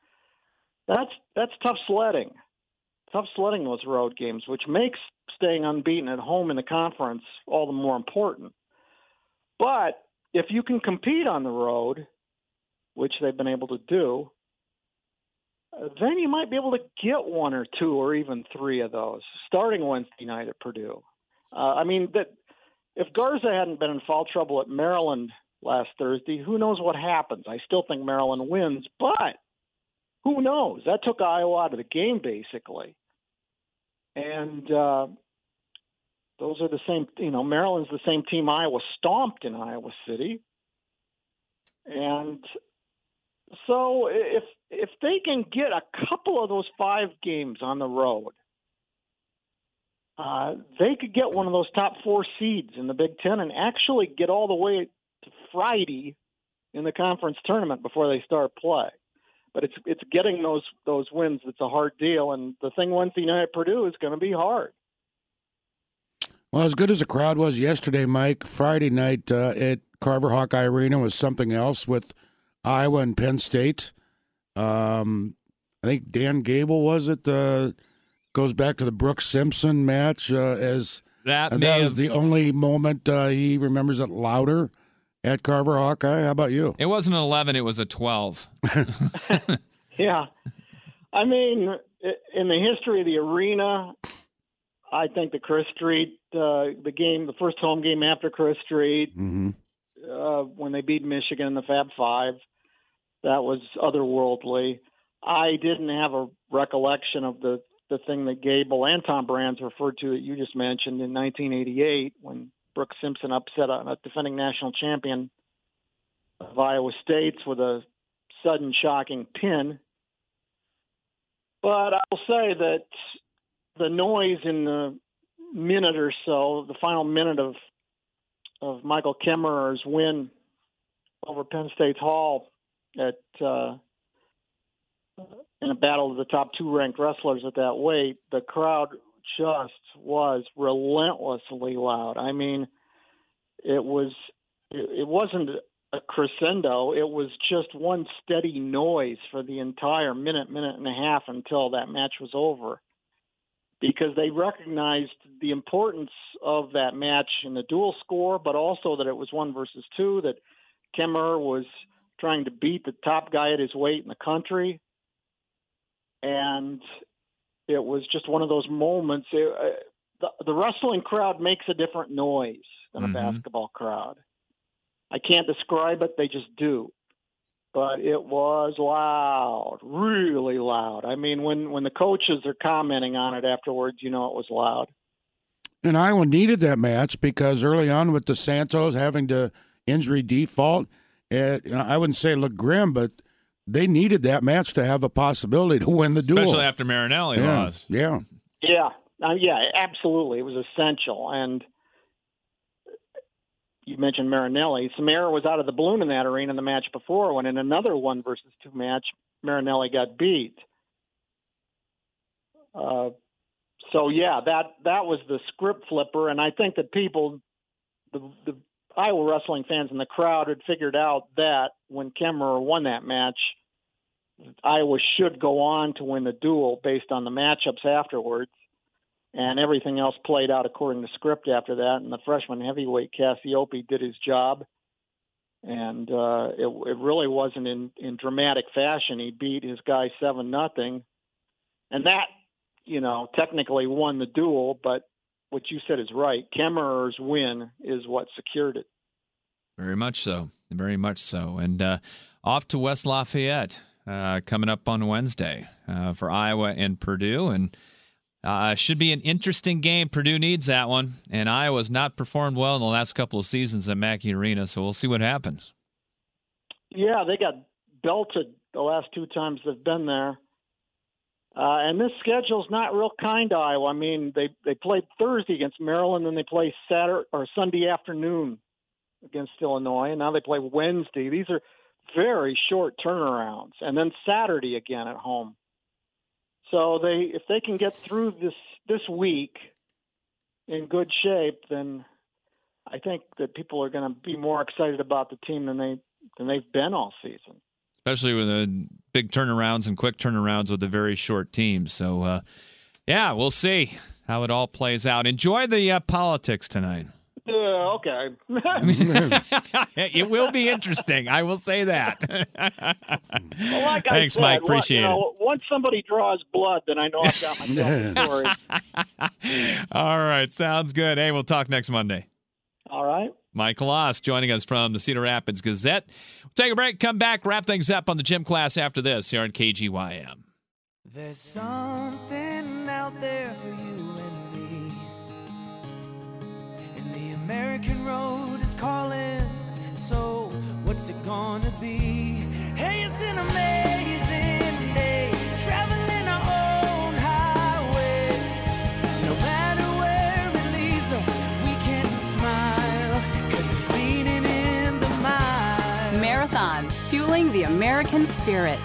That's tough sledding. Tough sledding, those road games, which makes staying unbeaten at home in the conference all the more important. But if you can compete on the road, which they've been able to do, then you might be able to get 1 or 2 or even 3 of those starting Wednesday night at Purdue. If Garza hadn't been in foul trouble at Maryland last Thursday, who knows what happens? I still think Maryland wins, but who knows? That took Iowa out of the game, basically. And those are the same, Maryland's the same team Iowa stomped in Iowa City. And so if they can get a couple of those 5 games on the road, they could get one of those top 4 seeds in the Big Ten and actually get all the way to Friday in the conference tournament before they start play. But it's getting those wins that's a hard deal, and the thing Wednesday night at Purdue is going to be hard. Well, as good as the crowd was yesterday, Mike, Friday night at Carver Hawkeye Arena was something else with Iowa and Penn State. I think Dan Gable, was it, goes back to the Brooks Simpson match that was the only moment he remembers it louder at Carver Hawkeye. How about you? It wasn't an 11, it was a 12. Yeah. I mean, in the history of the arena, I think the Chris Street, the first home game after Chris Street, when they beat Michigan in the Fab Five, that was otherworldly. I didn't have a recollection of the thing that Gable and Tom Brands referred to that you just mentioned in 1988 when Brooks Simpson upset a defending national champion of Iowa State's with a sudden shocking pin. But I'll say that the noise in the minute or so, the final minute of Michael Kemmerer's win over Penn State Hall in a battle of the top 2 ranked wrestlers at that weight, the crowd just was relentlessly loud. I mean, it wasn't a crescendo. It was just one steady noise for the entire minute and a half until that match was over, because they recognized the importance of that match in the dual score, but also that it was 1 versus 2, that Kemmerer was trying to beat the top guy at his weight in the country. And it was just one of those moments. The wrestling crowd makes a different noise than a basketball crowd. I can't describe it. They just do. But it was loud, really loud. I mean, when the coaches are commenting on it afterwards, it was loud. And Iowa needed that match because early on with the Santos having to injury default, I wouldn't say it looked grim, but they needed that match to have a possibility to win the duel. Especially after Marinelli lost. Yeah. Yeah, absolutely. It was essential. And you mentioned Marinelli. Samara was out of the balloon in that arena in the match before, when in another 1 versus 2 match, Marinelli got beat. So that was the script flipper, and I think that people, the Iowa wrestling fans in the crowd, had figured out that when Kemmerer won that match, Iowa should go on to win the duel based on the matchups afterwards. And everything else played out according to script after that. And the freshman heavyweight Cassiope did his job. And it really wasn't in dramatic fashion. He beat his guy 7-0. And that, technically won the duel. But what you said is right. Kemmerer's win is what secured it. Very much so. Very much so. And off to West Lafayette coming up on Wednesday for Iowa and Purdue. And should be an interesting game. Purdue needs that one, and Iowa's not performed well in the last couple of seasons at Mackey Arena, so we'll see what happens. Yeah, they got belted the last 2 times they've been there. And this schedule's not real kind to Iowa. I mean, they played Thursday against Maryland, and they play Sunday afternoon against Illinois, and now they play Wednesday. These are very short turnarounds, and then Saturday again at home. So if they can get through this week in good shape, then I think that people are going to be more excited about the team than they've been all season. Especially with the big turnarounds and quick turnarounds with the very short teams. So, we'll see how it all plays out. Enjoy the politics tonight. Okay. It will be interesting. I will say that. Well, Thanks, Mike. Appreciate it. Once somebody draws blood, then I know I've got myself a story. All right. Sounds good. Hey, we'll talk next Monday. All right. Mike Loss joining us from the Cedar Rapids Gazette. We'll take a break, come back, wrap things up on the gym class after this here on KGYM. There's something out there for you and me. And the American road is calling. So what's it gonna be? Hey, it's an amazing day. Traveling our own highway. No matter where it leads us, we can smile. 'Cause it's leaning in the mile. Marathon, fueling the American spirit.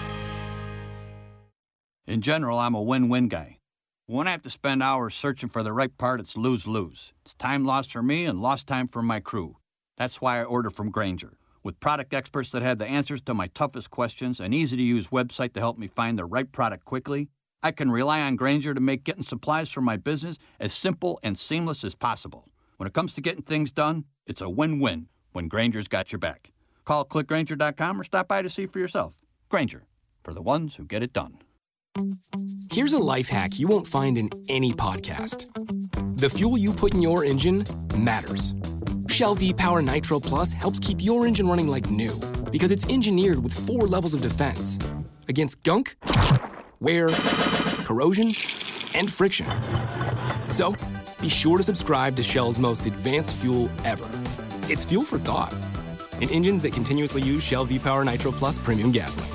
In general, I'm a win-win guy. When I have to spend hours searching for the right part, it's lose-lose. It's time lost for me and lost time for my crew. That's why I order from Grainger. With product experts that have the answers to my toughest questions, an easy-to-use website to help me find the right product quickly, I can rely on Grainger to make getting supplies for my business as simple and seamless as possible. When it comes to getting things done, it's a win-win when Grainger's got your back. Call clickgrainger.com or stop by to see for yourself. Grainger, for the ones who get it done. Here's a life hack you won't find in any podcast. The fuel you put in your engine matters. Shell V-Power Nitro Plus helps keep your engine running like new because it's engineered with 4 levels of defense against gunk, wear, corrosion, and friction. So, be sure to subscribe to Shell's most advanced fuel ever. It's fuel for thought. and engines that continuously use Shell V-Power Nitro Plus premium gasoline.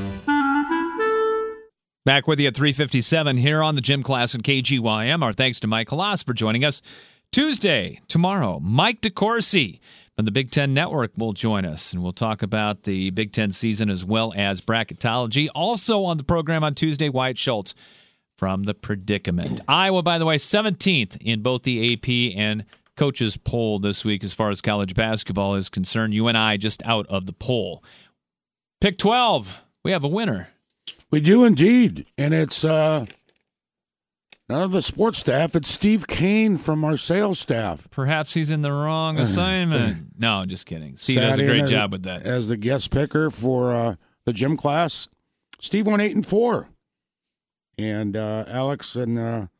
Back with you at 3:57 here on the Gym Class and KGYM. Our thanks to Mike Halas for joining us. Tuesday, tomorrow, Mike DeCourcy from the Big Ten Network will join us, and we'll talk about the Big Ten season as well as bracketology. Also on the program on Tuesday, Wyatt Schultz from The Predicament. Iowa, by the way, 17th in both the AP and coaches poll this week as far as college basketball is concerned. UNI just out of the poll. Pick 12, we have a winner. We do indeed, and it's none of the sports staff. It's Steve Kane from our sales staff. Perhaps he's in the wrong assignment. No, just kidding. Steve does a great job with that. As the guest picker for the gym class, Steve went 8-4, and Alex and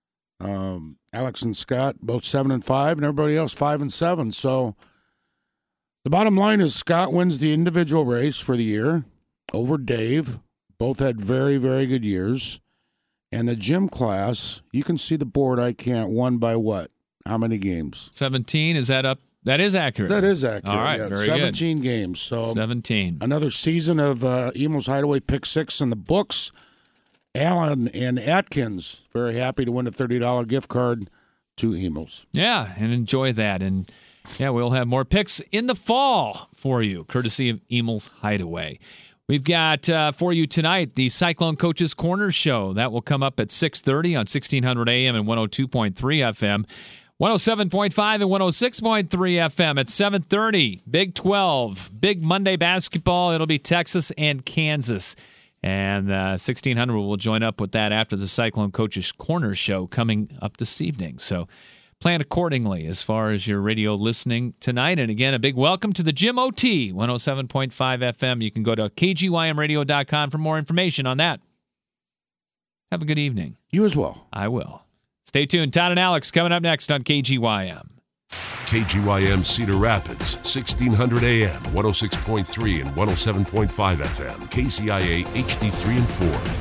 Scott both 7-5, and everybody else 5-7. So the bottom line is Scott wins the individual race for the year over Dave. Both had very, very good years. And the gym class, you can see the board. I can't. Won by what? How many games? 17. Is that up? That is accurate. That is accurate. All right, yeah. very 17 games. So 17. Another season of Emo's Hideaway Pick 6 in the books. Allen and Atkins, very happy to win a $30 gift card to Emo's. Yeah, and enjoy that. And, yeah, we'll have more picks in the fall for you, courtesy of Emo's Hideaway. We've got for you tonight the Cyclone Coaches Corner Show. That will come up at 6:30 on 1600 AM and 102.3 FM. 107.5 and 106.3 FM at 7:30. Big 12, big Monday basketball. It'll be Texas and Kansas. And 1600 will join up with that after the Cyclone Coaches Corner Show coming up this evening. So plan accordingly as far as your radio listening tonight. And again, a big welcome to the Gym OT, 107.5 FM. You can go to kgymradio.com for more information on that. Have a good evening. You as well. I will. Stay tuned. Todd and Alex coming up next on KGYM. KGYM Cedar Rapids, 1600 AM, 106.3 and 107.5 FM. KCIA HD3 and 4.